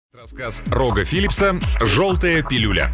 Рассказ Рога Филлипса «Желтая пилюля».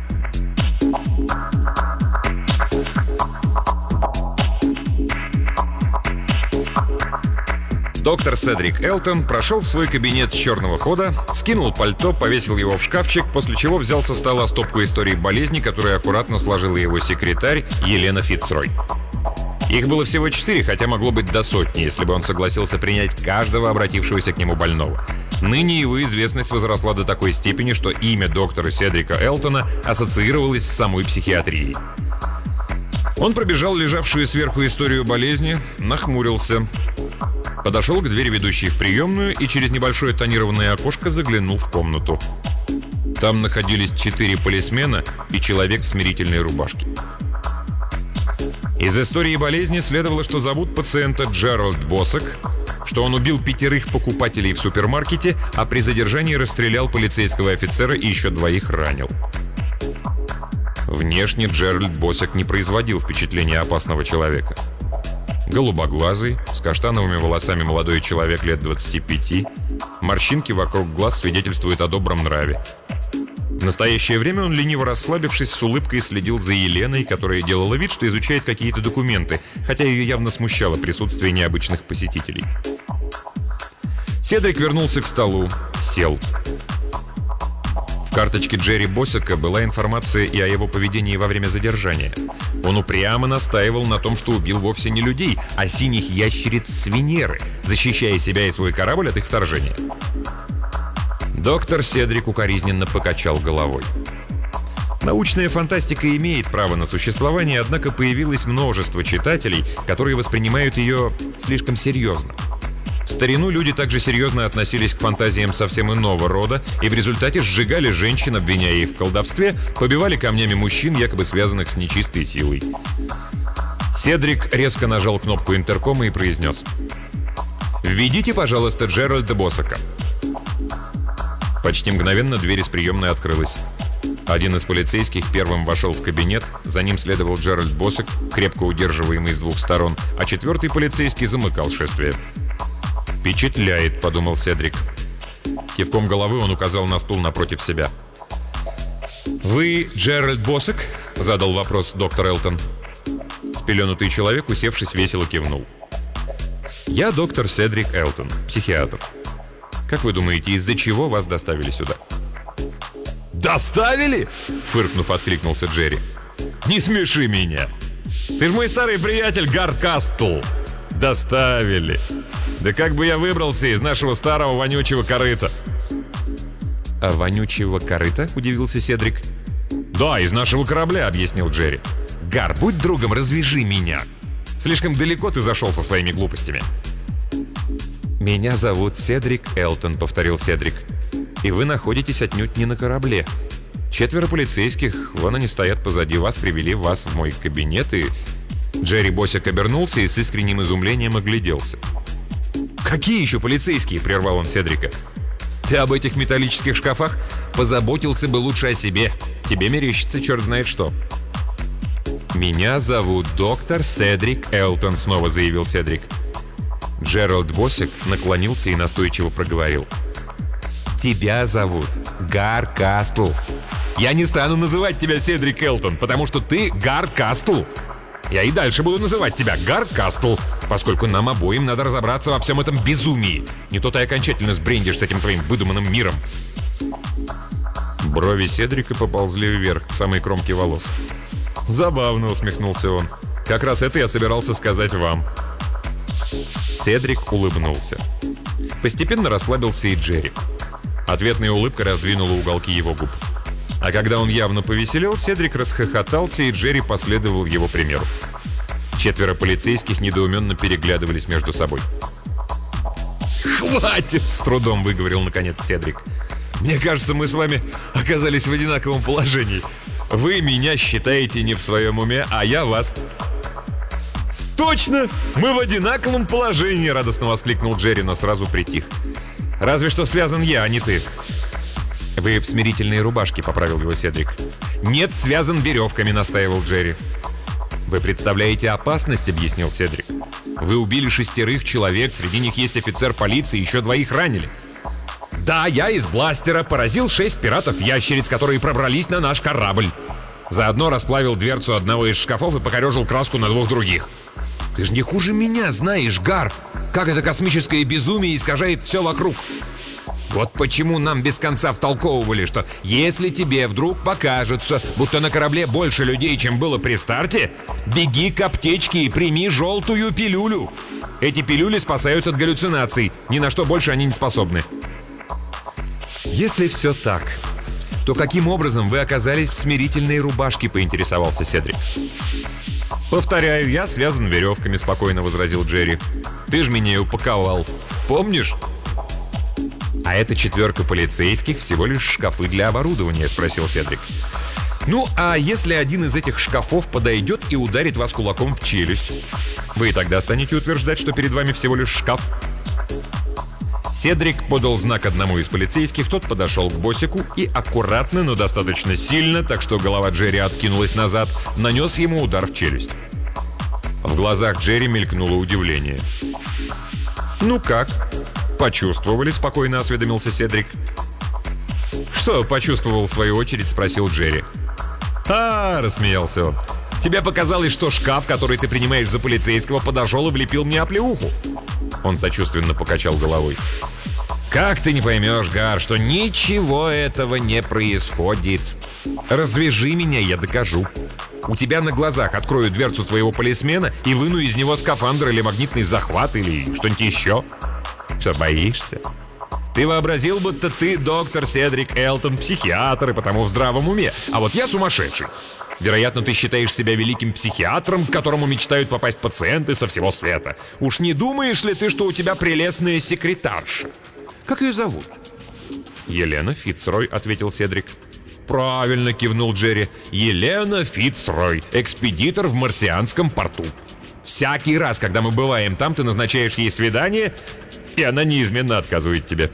Доктор Седрик Элтон прошел в свой кабинет с черного хода, скинул пальто, повесил его в шкафчик, после чего взял со стола стопку историй болезни, которую аккуратно сложила его секретарь Елена Фицрой. Их было всего 4, хотя могло быть до сотни, если бы он согласился принять каждого обратившегося к нему больного. Ныне его известность возросла до такой степени, что имя доктора Седрика Элтона ассоциировалось с самой психиатрией. Он пробежал лежавшую сверху историю болезни, нахмурился, подошел к двери, ведущей в приемную, и через небольшое тонированное окошко заглянул в комнату. Там находились 4 полисмена и человек в смирительной рубашке. Из истории болезни следовало, что зовут пациента Джеральд Босок, что он убил 5 покупателей в супермаркете, а при задержании расстрелял полицейского офицера и еще 2 ранил. Внешне Джеральд Босок не производил впечатления опасного человека. Голубоглазый, с каштановыми волосами молодой человек лет 25, морщинки вокруг глаз свидетельствуют о добром нраве. В настоящее время он, лениво расслабившись, с улыбкой следил за Еленой, которая делала вид, что изучает какие-то документы, хотя ее явно смущало присутствие необычных посетителей. Седрик вернулся к столу, сел. В карточке Джерри Босика была информация и о его поведении во время задержания. Он упрямо настаивал на том, что убил вовсе не людей, а синих ящериц с Венеры, защищая себя и свой корабль от их вторжения. Доктор Седрик укоризненно покачал головой. Научная фантастика имеет право на существование, однако появилось множество читателей, которые воспринимают ее слишком серьезно. В старину люди также серьезно относились к фантазиям совсем иного рода и в результате сжигали женщин, обвиняя их в колдовстве, побивали камнями мужчин, якобы связанных с нечистой силой. Седрик резко нажал кнопку интеркома и произнес: «Введите, пожалуйста, Джеральда Босока». Почти мгновенно дверь из приемной открылась. Один из полицейских первым вошел в кабинет, за ним следовал Джеральд Босок, крепко удерживаемый с 2 сторон, а 4-й полицейский замыкал шествие. «Впечатляет», — подумал Седрик. Кивком головы он указал на стул напротив себя. «Вы Джеральд Босок?» — задал вопрос доктор Элтон. Спеленутый человек, усевшись, весело кивнул. «Я доктор Седрик Элтон, психиатр. Как вы думаете, из-за чего вас доставили сюда?» «Доставили?» — фыркнув, откликнулся Джерри. «Не смеши меня! Ты ж мой старый приятель Гард Кастл!» «Доставили! Да как бы я выбрался из нашего старого вонючего корыта!» «А вонючего корыта?» — удивился Седрик. «Да, из нашего корабля», — объяснил Джерри. «Гар, будь другом, развяжи меня! Слишком далеко ты зашел со своими глупостями!» «Меня зовут Седрик Элтон», — повторил Седрик. «И вы находитесь отнюдь не на корабле. 4 полицейских, вон они стоят позади вас, привели вас в мой кабинет и...» Джерри Босик обернулся и с искренним изумлением огляделся. «Какие еще полицейские?» — прервал он Седрика. «Ты об этих металлических шкафах позаботился бы лучше о себе. Тебе мерещится черт знает что». «Меня зовут доктор Седрик Элтон», — снова заявил Седрик. Джеральд Босик наклонился и настойчиво проговорил: «Тебя зовут Гар Кастл. Я не стану называть тебя Седрик Элтон, потому что ты Гар Кастл. Я и дальше буду называть тебя Гар Кастл, поскольку нам обоим надо разобраться во всем этом безумии. Не то ты окончательно сбрендишь с этим твоим выдуманным миром». Брови Седрика поползли вверх к самой кромке волос. «Забавно», — усмехнулся он. «Как раз это я собирался сказать вам». Седрик улыбнулся. Постепенно расслабился и Джерри. Ответная улыбка раздвинула уголки его губ. А когда он явно повеселел, Седрик расхохотался, и Джерри последовал его примеру. 4 полицейских недоуменно переглядывались между собой. «Хватит!» — с трудом выговорил наконец Седрик. «Мне кажется, мы с вами оказались в одинаковом положении. Вы меня считаете не в своем уме, а я вас». «Точно! Мы в одинаковом положении!» — радостно воскликнул Джерри, но сразу притих. «Разве что связан я, а не ты». «Вы в смирительной рубашке», — поправил его Седрик. «Нет, связан веревками», — настаивал Джерри. «Вы представляете опасность», — объяснил Седрик. «Вы убили 6 человек, среди них есть офицер полиции, еще 2 ранили». Да, я из бластера поразил 6 пиратов-ящериц, которые пробрались на наш корабль. Заодно расплавил дверцу одного из шкафов и покорежил краску на 2 других. Ты же не хуже меня знаешь, Гар, как это космическое безумие искажает все вокруг. Вот почему нам без конца втолковывали, что если тебе вдруг покажется, будто на корабле больше людей, чем было при старте, беги к аптечке и прими желтую пилюлю. Эти пилюли спасают от галлюцинаций, ни на что больше они не способны. Если все так, то каким образом вы оказались в смирительной рубашке, поинтересовался Седрик. «Повторяю, я связан веревками», — спокойно возразил Джерри. «Ты ж меня упаковал. Помнишь?» «А эта 4 полицейских всего лишь шкафы для оборудования», — спросил Седрик. «Ну, а если один из этих шкафов подойдет и ударит вас кулаком в челюсть? Вы и тогда станете утверждать, что перед вами всего лишь шкаф?» Седрик подал знак одному из полицейских, тот подошел к Боссику и аккуратно, но достаточно сильно, так что голова Джерри откинулась назад, нанес ему удар в челюсть. В глазах Джерри мелькнуло удивление. «Ну как? Почувствовали?» — спокойно осведомился Седрик. «Что почувствовал в свою очередь?» — спросил Джерри. «А, — рассмеялся он, — тебе показалось, что шкаф, который ты принимаешь за полицейского, подошел и влепил мне оплеуху?» Он сочувственно покачал головой. «Как ты не поймешь, Гар, что ничего этого не происходит? Развяжи меня, я докажу. У тебя на глазах открою дверцу твоего полисмена и выну из него скафандр или магнитный захват или что-нибудь еще. Что, боишься? Ты вообразил, будто ты доктор Седрик Элтон, психиатр и потому в здравом уме, а вот я сумасшедший. Вероятно, ты считаешь себя великим психиатром, к которому мечтают попасть пациенты со всего света. Уж не думаешь ли ты, что у тебя прелестная секретарша? Как ее зовут?» «Елена Фицрой», — ответил Седрик. «Правильно», — кивнул Джерри. «Елена Фицрой, экспедитор в марсианском порту. Всякий раз, когда мы бываем там, ты назначаешь ей свидание, и она неизменно отказывает тебе».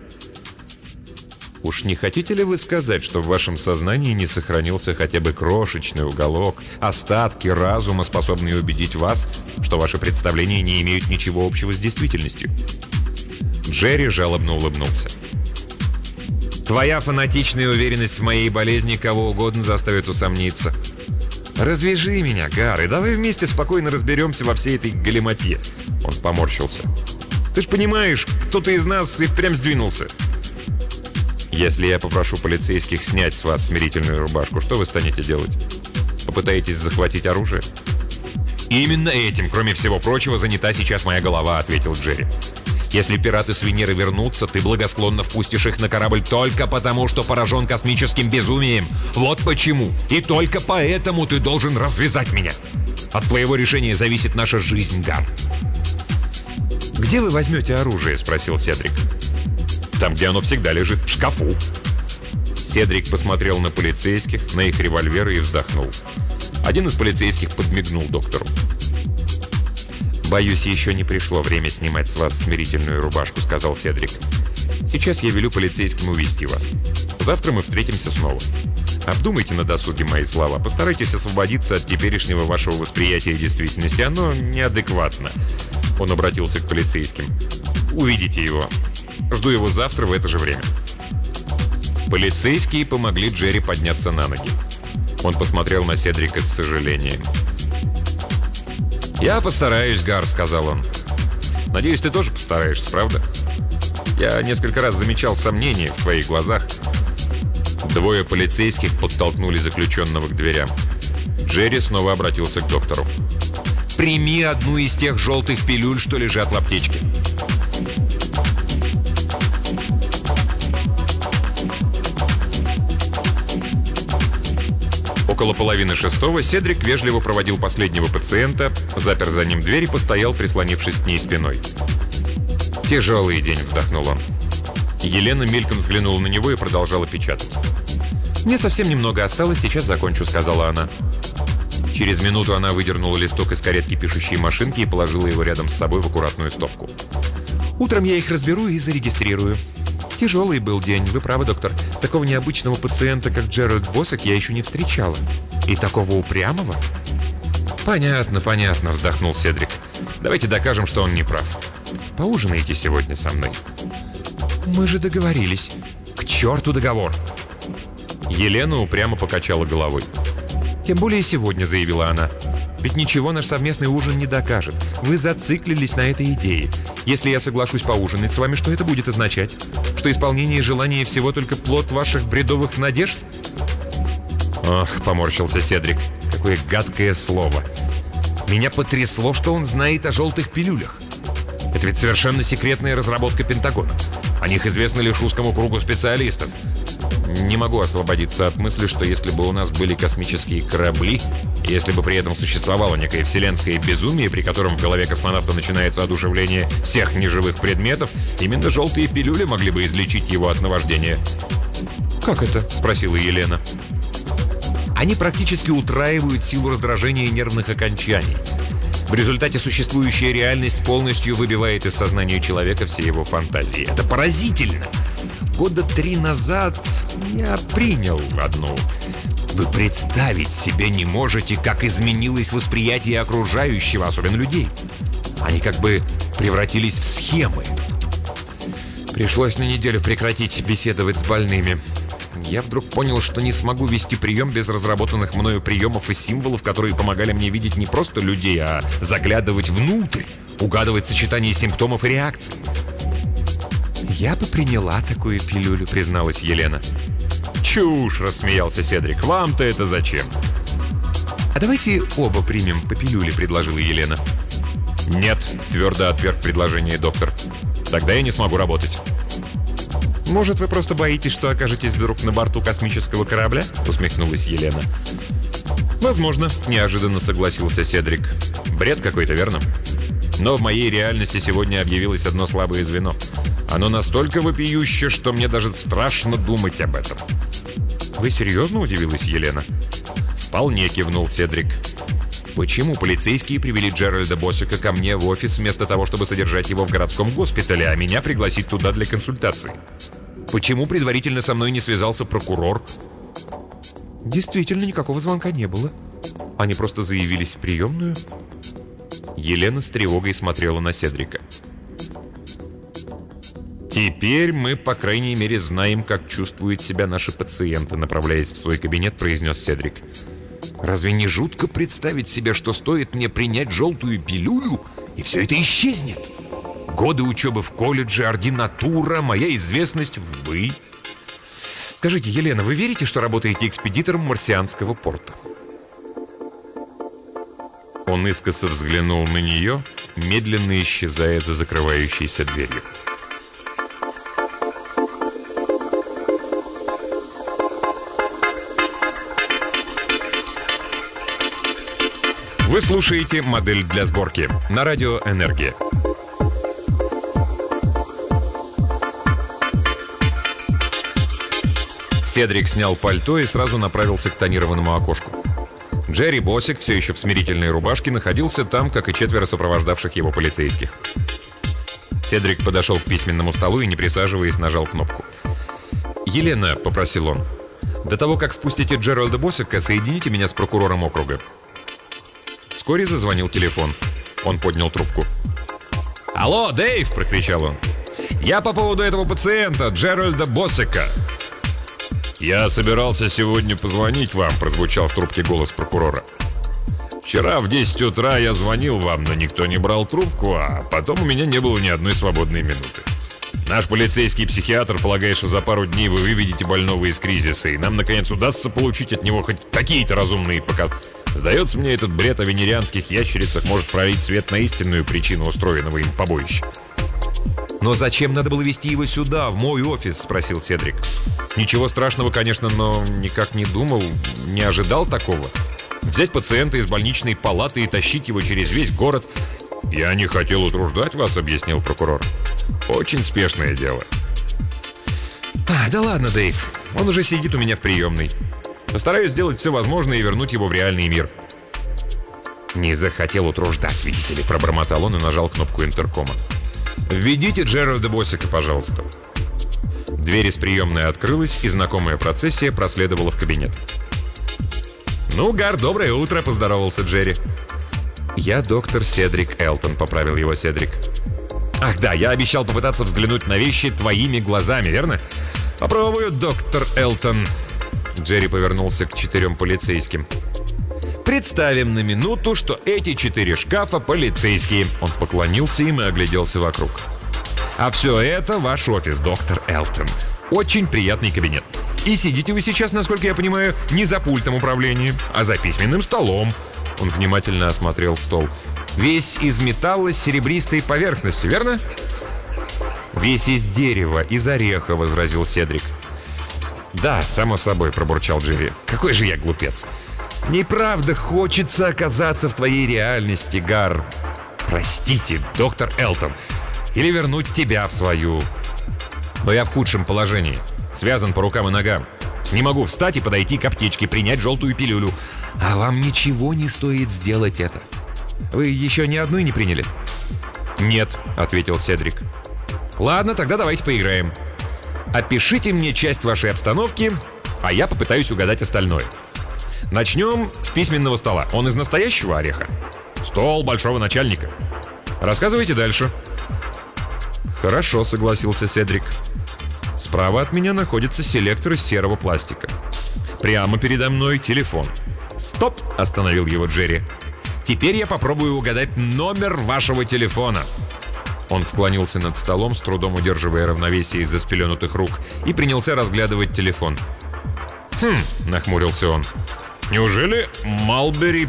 «Уж не хотите ли вы сказать, что в вашем сознании не сохранился хотя бы крошечный уголок, остатки разума, способные убедить вас, что ваши представления не имеют ничего общего с действительностью?» Джерри жалобно улыбнулся. «Твоя фанатичная уверенность в моей болезни кого угодно заставит усомниться. Развяжи меня, Гар, и давай вместе спокойно разберемся во всей этой галиматье». Он поморщился. «Ты ж понимаешь, кто-то из нас и впрямь сдвинулся. Если я попрошу полицейских снять с вас смирительную рубашку, что вы станете делать? Попытаетесь захватить оружие?» «Именно этим, кроме всего прочего, занята сейчас моя голова», — ответил Джерри. «Если пираты с Венеры вернутся, ты благосклонно впустишь их на корабль только потому, что поражен космическим безумием. Вот почему. И только поэтому ты должен развязать меня. От твоего решения зависит наша жизнь, Гар». «Где вы возьмете оружие?» — спросил Седрик. «Там, где оно всегда лежит, в шкафу». Седрик посмотрел на полицейских, на их револьверы и вздохнул. Один из полицейских подмигнул доктору. «Боюсь, еще не пришло время снимать с вас смирительную рубашку», — сказал Седрик. «Сейчас я велю полицейским увезти вас. Завтра мы встретимся снова. Обдумайте на досуге мои слова. Постарайтесь освободиться от теперешнего вашего восприятия действительности. Оно неадекватно». Он обратился к полицейским. «Увидите его. Жду его завтра в это же время». Полицейские помогли Джерри подняться на ноги. Он посмотрел на Седрика с сожалением. «Я постараюсь, Гар», — сказал он. «Надеюсь, ты тоже постараешься, правда? Я несколько раз замечал сомнения в твоих глазах». Двое полицейских подтолкнули заключенного к дверям. Джерри снова обратился к доктору. «Прими одну из тех желтых пилюль, что лежат в аптечке». Около 5:30 Седрик вежливо проводил последнего пациента, запер за ним дверь и постоял, прислонившись к ней спиной. «Тяжелый день», — вздохнул он. Елена мельком взглянула на него и продолжала печатать. «Мне совсем немного осталось, сейчас закончу», — сказала она. Через минуту она выдернула листок из каретки пишущей машинки и положила его рядом с собой в аккуратную стопку. «Утром я их разберу и зарегистрирую. Тяжелый был день, вы правы, доктор. Такого необычного пациента, как Джеральд Боссек, я еще не встречала. И такого упрямого». «Понятно, понятно», — вздохнул Седрик. «Давайте докажем, что он не прав. Поужинаете сегодня со мной?» Мы же договорились. К черту договор! Елена упрямо покачала головой. Тем более сегодня, заявила она. Ведь ничего наш совместный ужин не докажет. Вы зациклились на этой идее. Если я соглашусь поужинать с вами, что это будет означать? Что исполнение желания всего только плод ваших бредовых надежд? Ох, поморщился Седрик. Какое гадкое слово. Меня потрясло, что он знает о желтых пилюлях. Это ведь совершенно секретная разработка Пентагона. О них известно лишь узкому кругу специалистов. Не могу освободиться от мысли, что если бы у нас были космические корабли, и если бы при этом существовало некое вселенское безумие, при котором в голове космонавта начинается одушевление всех неживых предметов, именно желтые пилюли могли бы излечить его от наваждения. «Как это?» – спросила Елена. Они практически утраивают силу раздражения нервных окончаний. В результате существующая реальность полностью выбивает из сознания человека все его фантазии. Это поразительно! Года 3 назад я принял одну. Вы представить себе не можете, как изменилось восприятие окружающего, особенно людей. Они как бы превратились в схемы. Пришлось на неделю прекратить беседовать с больными. Я вдруг понял, что не смогу вести прием без разработанных мною приемов и символов, которые помогали мне видеть не просто людей, а заглядывать внутрь, угадывать сочетание симптомов и реакций. «Я бы приняла такую пилюлю», — призналась Елена. «Чушь!» — рассмеялся Седрик. «Вам-то это зачем?» «А давайте оба примем по пилюле», — предложила Елена. «Нет», — твердо отверг предложение доктор. «Тогда я не смогу работать». «Может, вы просто боитесь, что окажетесь вдруг на борту космического корабля?» — усмехнулась Елена. «Возможно», — неожиданно согласился Седрик. «Бред какой-то, верно? Но в моей реальности сегодня объявилось одно слабое звено. Оно настолько вопиюще, что мне даже страшно думать об этом». «Вы серьезно?» — удивилась Елена. «Вполне», — кивнул Седрик. «Почему полицейские привели Джеральда Боссика ко мне в офис вместо того, чтобы содержать его в городском госпитале, а меня пригласить туда для консультации? Почему предварительно со мной не связался прокурор?» «Действительно, никакого звонка не было. Они просто заявились в приемную». Елена с тревогой смотрела на Седрика. «Теперь мы, по крайней мере, знаем, как чувствуют себя наши пациенты», направляясь в свой кабинет, произнес Седрик. «Разве не жутко представить себе, что стоит мне принять желтую пилюлю, и все это исчезнет? Годы учебы в колледже, ординатура, моя известность в «вы». Скажите, Елена, вы верите, что работаете экспедитором марсианского порта?» Он искоса взглянул на нее, медленно исчезая за закрывающейся дверью. Вы слушаете «Модель для сборки» на радио «Энергия». Седрик снял пальто и сразу направился к тонированному окошку. Джерри Боссик, все еще в смирительной рубашке, находился там, как и 4 сопровождавших его полицейских. Седрик подошел к письменному столу и, не присаживаясь, нажал кнопку. «Елена», — попросил он, — «до того, как впустите Джеральда Боссика, соедините меня с прокурором округа». Вскоре зазвонил телефон. Он поднял трубку. «Алло, Дэйв!» — прокричал он. «Я по поводу этого пациента, Джеральда Боссика». «Я собирался сегодня позвонить вам», — прозвучал в трубке голос прокурора. «Вчера в 10 утра я звонил вам, но никто не брал трубку, а потом у меня не было ни одной свободной минуты. Наш полицейский психиатр полагает, что за пару дней вы выведете больного из кризиса, и нам, наконец, удастся получить от него хоть какие-то разумные показания. Сдается мне, этот бред о венерианских ящерицах может пролить свет на истинную причину устроенного им побоища». «Но зачем надо было везти его сюда, в мой офис?» — спросил Седрик. «Ничего страшного, конечно, но никак не думал, не ожидал такого. Взять пациента из больничной палаты и тащить его через весь город...» «Я не хотел утруждать вас», — объяснил прокурор. «Очень спешное дело». «Да ладно, Дэйв, он уже сидит у меня в приемной. Постараюсь сделать все возможное и вернуть его в реальный мир». «Не захотел утруждать, видите ли», — пробормотал он и нажал кнопку интеркома. «Введите Джеральда Боссика, пожалуйста». Дверь из приемной открылась, и знакомая процессия проследовала в кабинет. «Ну, Гар, доброе утро», — поздоровался Джерри. «Я доктор Седрик Элтон», — поправил его Седрик. Ах да, я обещал попытаться взглянуть на вещи твоими глазами, верно? Попробую, доктор Элтон. Джерри повернулся к 4 полицейским. Представим на минуту, что эти 4 шкафа полицейские. Он поклонился им и огляделся вокруг. А все это ваш офис, доктор Элтон. Очень приятный кабинет. И сидите вы сейчас, насколько я понимаю, не за пультом управления, а за письменным столом. Он внимательно осмотрел стол. Весь из металла с серебристой поверхностью, верно? Весь из дерева, из ореха, возразил Седрик. Да, само собой, пробурчал Джерри. Какой же я глупец. Неправда, хочется оказаться в твоей реальности, Гар. Простите, доктор Элтон. Или вернуть тебя в свою. Но я в худшем положении. Связан по рукам и ногам. Не могу встать и подойти к аптечке, принять желтую пилюлю. А вам ничего не стоит сделать это. Вы еще ни одну не приняли? Нет, ответил Седрик. Ладно, тогда давайте поиграем. Опишите мне часть вашей обстановки, а я попытаюсь угадать остальное. Начнем с письменного стола. Он из настоящего ореха? Стол большого начальника. Рассказывайте дальше. Хорошо, согласился Седрик. Справа от меня находится селектор из серого пластика. Прямо передо мной телефон. Стоп, остановил его Джерри. Теперь я попробую угадать номер вашего телефона. Он склонился над столом, с трудом удерживая равновесие из-за спеленутых рук, и принялся разглядывать телефон. Нахмурился он. Неужели Малбери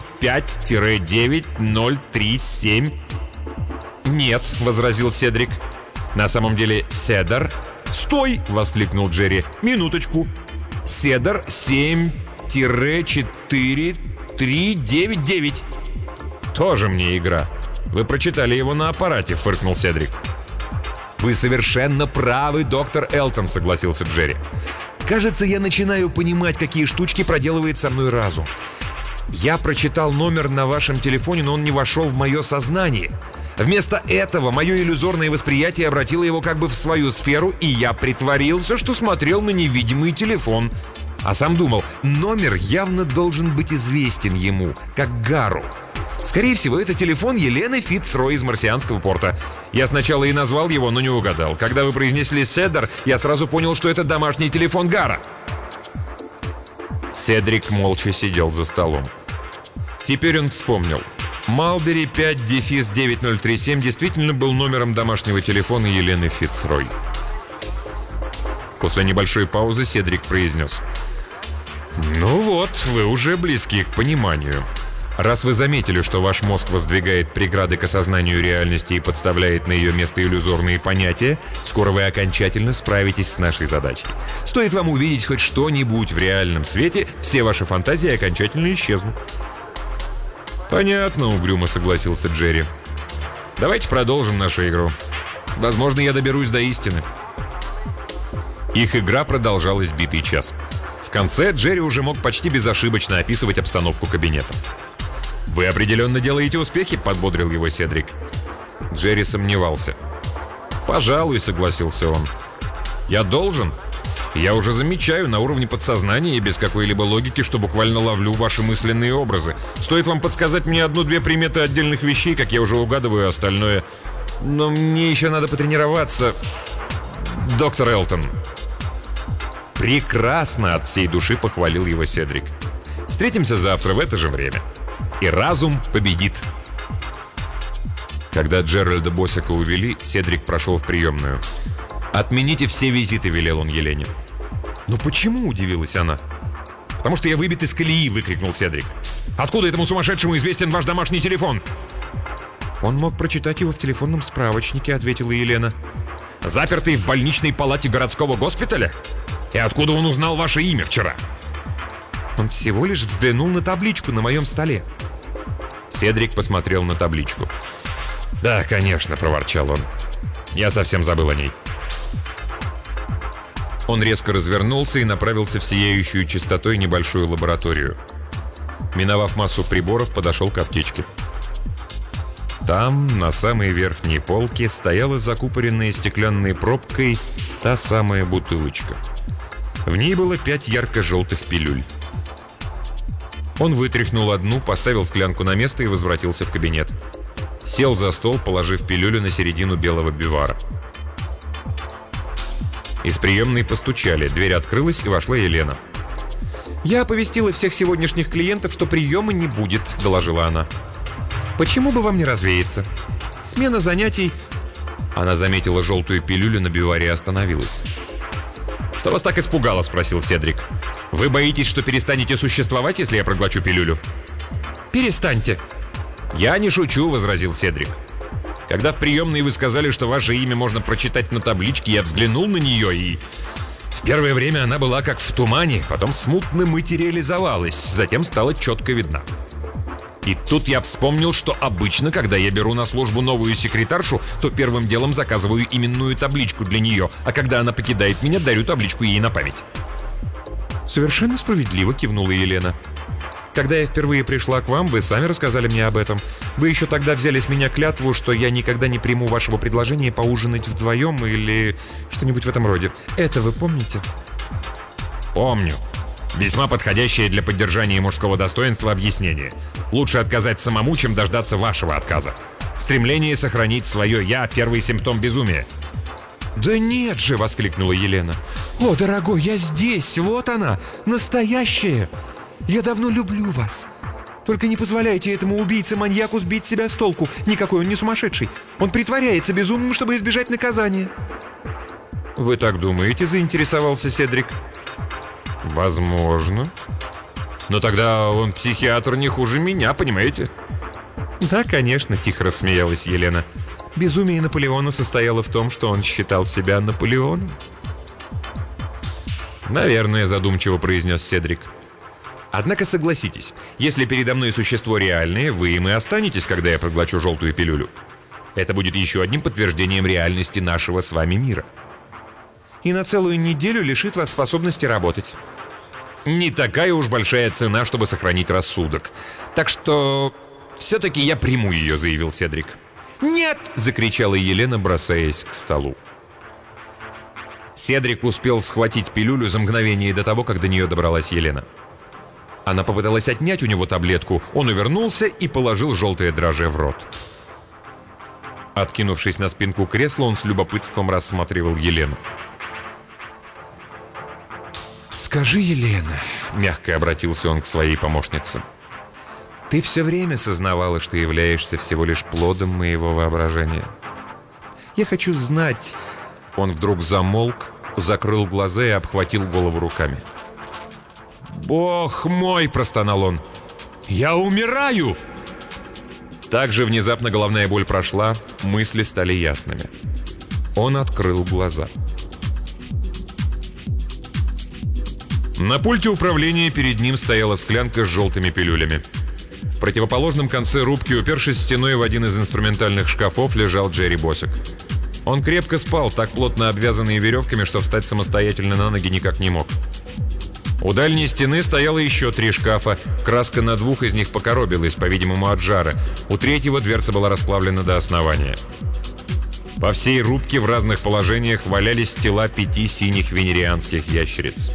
5-9037? Нет, возразил Седрик. На самом деле Седар. Стой! Воскликнул Джерри. Минуточку. Седар 7-4399. Тоже мне игра. Вы прочитали его на аппарате, фыркнул Седрик. Вы совершенно правы, доктор Элтон, согласился Джерри. Кажется, я начинаю понимать, какие штучки проделывает со мной разум. Я прочитал номер на вашем телефоне, но он не вошел в мое сознание. Вместо этого мое иллюзорное восприятие обратило его как бы в свою сферу, и я притворился, что смотрел на невидимый телефон. А сам думал, номер явно должен быть известен ему, как Гару. Скорее всего, это телефон Елены Фицрой из марсианского порта. Я сначала и назвал его, но не угадал. Когда вы произнесли «Седар», я сразу понял, что это домашний телефон Гара. Седрик молча сидел за столом. Теперь он вспомнил. Малбери 5-9037 действительно был номером домашнего телефона Елены Фицрой. После небольшой паузы Седрик произнес: «Ну вот, вы уже близки к пониманию. Раз вы заметили, что ваш мозг воздвигает преграды к осознанию реальности и подставляет на ее место иллюзорные понятия, скоро вы окончательно справитесь с нашей задачей. Стоит вам увидеть хоть что-нибудь в реальном свете, все ваши фантазии окончательно исчезнут». «Понятно», — угрюмо согласился Джерри. «Давайте продолжим нашу игру. Возможно, я доберусь до истины». Их игра продолжалась битый час. В конце Джерри уже мог почти безошибочно описывать обстановку кабинета. «Вы определенно делаете успехи», — подбодрил его Седрик. Джерри сомневался. «Пожалуй», — согласился он. «Я должен. Я уже замечаю на уровне подсознания и без какой-либо логики, что буквально ловлю ваши мысленные образы. Стоит вам подсказать мне одну-две приметы отдельных вещей, как я уже угадываю остальное. Но мне еще надо потренироваться. Доктор Элтон». «Прекрасно!» — от всей души похвалил его Седрик. «Встретимся завтра в это же время. И разум победит». Когда Джеральда Босика увели, Седрик прошел в приемную. «Отмените все визиты», — велел он Елене. «Но почему?» — удивилась она. «Потому что я выбит из колеи», — выкрикнул Седрик. «Откуда этому сумасшедшему известен ваш домашний телефон?» «Он мог прочитать его в телефонном справочнике», — ответила Елена. «Запертый в больничной палате городского госпиталя? И откуда он узнал ваше имя вчера?» «Он всего лишь взглянул на табличку на моем столе». Седрик посмотрел на табличку. «Да, конечно», — проворчал он. «Я совсем забыл о ней». Он резко развернулся и направился в сияющую чистотой небольшую лабораторию. Миновав массу приборов, подошел к аптечке. Там, на самой верхней полке, стояла закупоренная стеклянной пробкой та самая бутылочка. В ней было 5 ярко-желтых пилюль. Он вытряхнул одну, поставил склянку на место и возвратился в кабинет. Сел за стол, положив пилюлю на середину белого бювара. Из приемной постучали. Дверь открылась, и вошла Елена. «Я оповестила всех сегодняшних клиентов, что приема не будет», — доложила она. «Почему бы вам не развеяться? Смена занятий...» Она заметила желтую пилюлю на бюваре и остановилась. «Что вас так испугало?» — спросил Седрик. «Вы боитесь, что перестанете существовать, если я проглочу пилюлю?» «Перестаньте!» «Я не шучу», — возразил Седрик. «Когда в приемной вы сказали, что ваше имя можно прочитать на табличке, я взглянул на нее, и... В первое время она была как в тумане, потом смутно материализовалась, затем стала четко видна. И тут я вспомнил, что обычно, когда я беру на службу новую секретаршу, то первым делом заказываю именную табличку для нее, а когда она покидает меня, дарю табличку ей на память». «Совершенно справедливо», — кивнула Елена. «Когда я впервые пришла к вам, вы сами рассказали мне об этом. Вы еще тогда взяли с меня клятву, что я никогда не приму вашего предложения поужинать вдвоем или что-нибудь в этом роде. Это вы помните?» «Помню. Весьма подходящее для поддержания мужского достоинства объяснение. Лучше отказать самому, чем дождаться вашего отказа. Стремление сохранить свое «я» — первый симптом безумия». «Да нет же!» — воскликнула Елена. «О, дорогой, я здесь! Вот она! Настоящая! Я давно люблю вас! Только не позволяйте этому убийце-маньяку сбить себя с толку. Никакой он не сумасшедший. Он притворяется безумным, чтобы избежать наказания». «Вы так думаете?» — заинтересовался Седрик. «Возможно. Но тогда он психиатр не хуже меня, понимаете?» «Да, конечно», — тихо рассмеялась Елена. «Безумие Наполеона состояло в том, что он считал себя Наполеоном». «Наверное», — задумчиво произнес Седрик. «Однако согласитесь, если передо мной существо реальное, вы им и останетесь, когда я проглочу желтую пилюлю. Это будет еще одним подтверждением реальности нашего с вами мира. И на целую неделю лишит вас способности работать». «Не такая уж большая цена, чтобы сохранить рассудок. Так что все-таки я приму ее», — заявил Седрик. «Нет!» — закричала Елена, бросаясь к столу. Седрик успел схватить пилюлю за мгновение до того, как до нее добралась Елена. Она попыталась отнять у него таблетку, он увернулся и положил желтое дрожжи в рот. Откинувшись на спинку кресла, он с любопытством рассматривал Елену. «Скажи, Елена», — мягко обратился он к своей помощнице, «ты все время сознавала, что являешься всего лишь плодом моего воображения. Я хочу знать...» Он вдруг замолк, закрыл глаза и обхватил голову руками. «Бог мой!» — простонал он. «Я умираю!» Так же внезапно головная боль прошла, мысли стали ясными. Он открыл глаза. На пульте управления перед ним стояла склянка с желтыми пилюлями. В противоположном конце рубки, упершись стеной в один из инструментальных шкафов, лежал Джерри Босик. Он крепко спал, так плотно обвязанный веревками, что встать самостоятельно на ноги никак не мог. У дальней стены стояло еще 3 шкафа. Краска на 2 из них покоробилась, по-видимому, от жара. У 3-го дверца была расплавлена до основания. По всей рубке в разных положениях валялись тела 5 синих венерианских ящериц.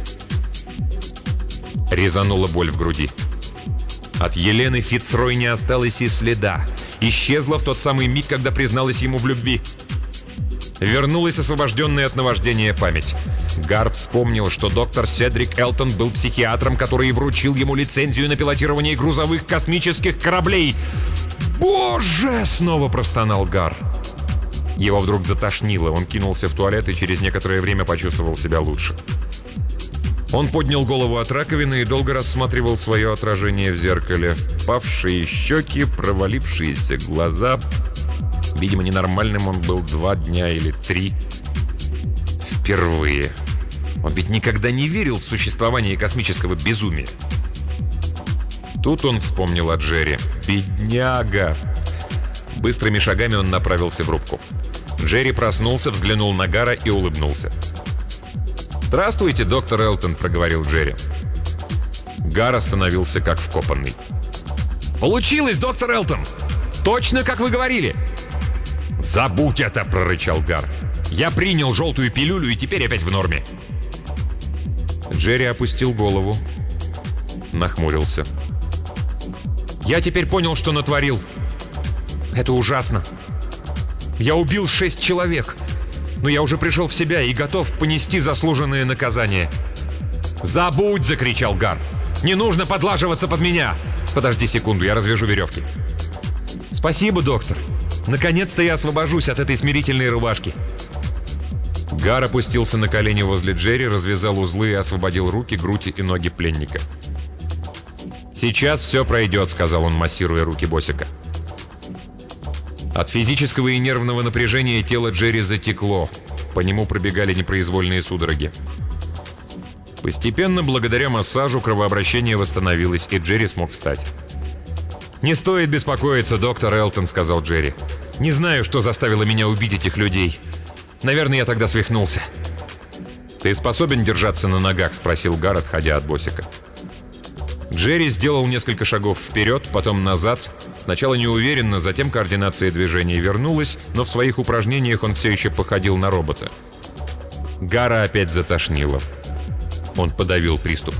Резанула боль в груди. От Елены Фицрой не осталось и следа. Исчезла в тот самый миг, когда призналась ему в любви. Вернулась освобожденная от наваждения память. Гард вспомнил, что доктор Седрик Элтон был психиатром, который вручил ему лицензию на пилотирование грузовых космических кораблей. «Боже!» — снова простонал Гар. Его вдруг затошнило. Он кинулся в туалет и через некоторое время почувствовал себя лучше. Он поднял голову от раковины и долго рассматривал свое отражение в зеркале. Впавшие щеки, провалившиеся глаза. Видимо, ненормальным он был 2 дня или 3. Впервые. Он ведь никогда не верил в существование космического безумия. Тут он вспомнил о Джерри. Бедняга! Быстрыми шагами он направился в рубку. Джерри проснулся, взглянул на Гара и улыбнулся. «Здравствуйте, доктор Элтон», — проговорил Джерри. Гар остановился как вкопанный. «Получилось, доктор Элтон! Точно, как вы говорили!» «Забудь это!» — прорычал Гар. «Я принял желтую пилюлю и теперь опять в норме!» Джерри опустил голову, нахмурился. «Я теперь понял, что натворил. Это ужасно. Я убил 6 человек, но я уже пришел в себя и готов понести заслуженное наказание». «Забудь!» — закричал Гар. «Не нужно подлаживаться под меня!» «Подожди секунду, я развяжу веревки». «Спасибо, доктор. Наконец-то я освобожусь от этой смирительной рубашки». Гар опустился на колени возле Джерри, развязал узлы и освободил руки, грудь и ноги пленника. «Сейчас все пройдет», — сказал он, массируя руки Босика. От физического и нервного напряжения тело Джерри затекло. По нему пробегали непроизвольные судороги. Постепенно, благодаря массажу, кровообращение восстановилось, и Джерри смог встать. «Не стоит беспокоиться, доктор Элтон», — сказал Джерри. «Не знаю, что заставило меня убить этих людей. Наверное, я тогда свихнулся». «Ты способен держаться на ногах?» — спросил Гар, отходя от Босика. Джерри сделал несколько шагов вперед, потом назад. Сначала неуверенно, затем координация движения вернулась, но в своих упражнениях он все еще походил на робота. Гара опять затошнило. Он подавил приступ.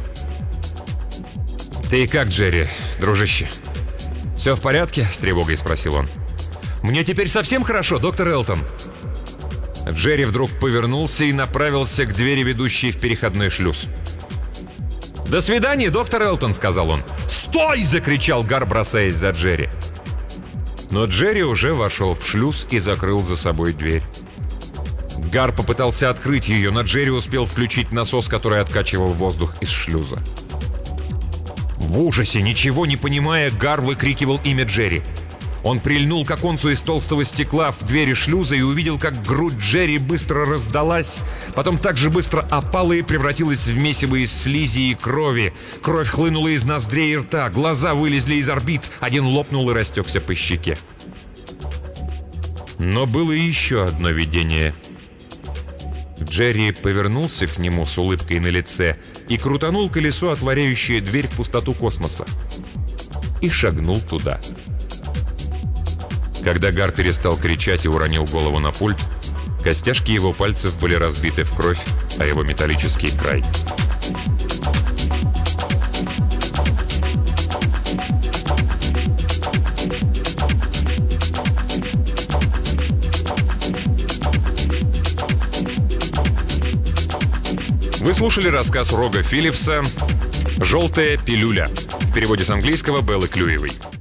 «Ты как, Джерри, дружище? Все в порядке?» — с тревогой спросил он. «Мне теперь совсем хорошо, доктор Элтон». Джерри вдруг повернулся и направился к двери, ведущей в переходной шлюз. «До свидания, доктор Элтон», — сказал он. «Стой!» — закричал Гар, бросаясь за Джерри. Но Джерри уже вошел в шлюз и закрыл за собой дверь. Гар попытался открыть ее, но Джерри успел включить насос, который откачивал воздух из шлюза. В ужасе, ничего не понимая, Гар выкрикивал имя Джерри. Он прильнул к оконцу из толстого стекла в двери шлюза и увидел, как грудь Джерри быстро раздалась, потом так же быстро опала и превратилась в месиво из слизи и крови. Кровь хлынула из ноздрей и рта, глаза вылезли из орбит, один лопнул и растекся по щеке. Но было еще одно видение. Джерри повернулся к нему с улыбкой на лице и крутанул колесо, отворяющее дверь в пустоту космоса, и шагнул туда. Когда Гар перестал кричать и уронил голову на пульт, костяшки его пальцев были разбиты в кровь, а его металлический край. Вы слушали рассказ Рога Филлипса «Желтая пилюля», в переводе с английского Беллы Клюевой.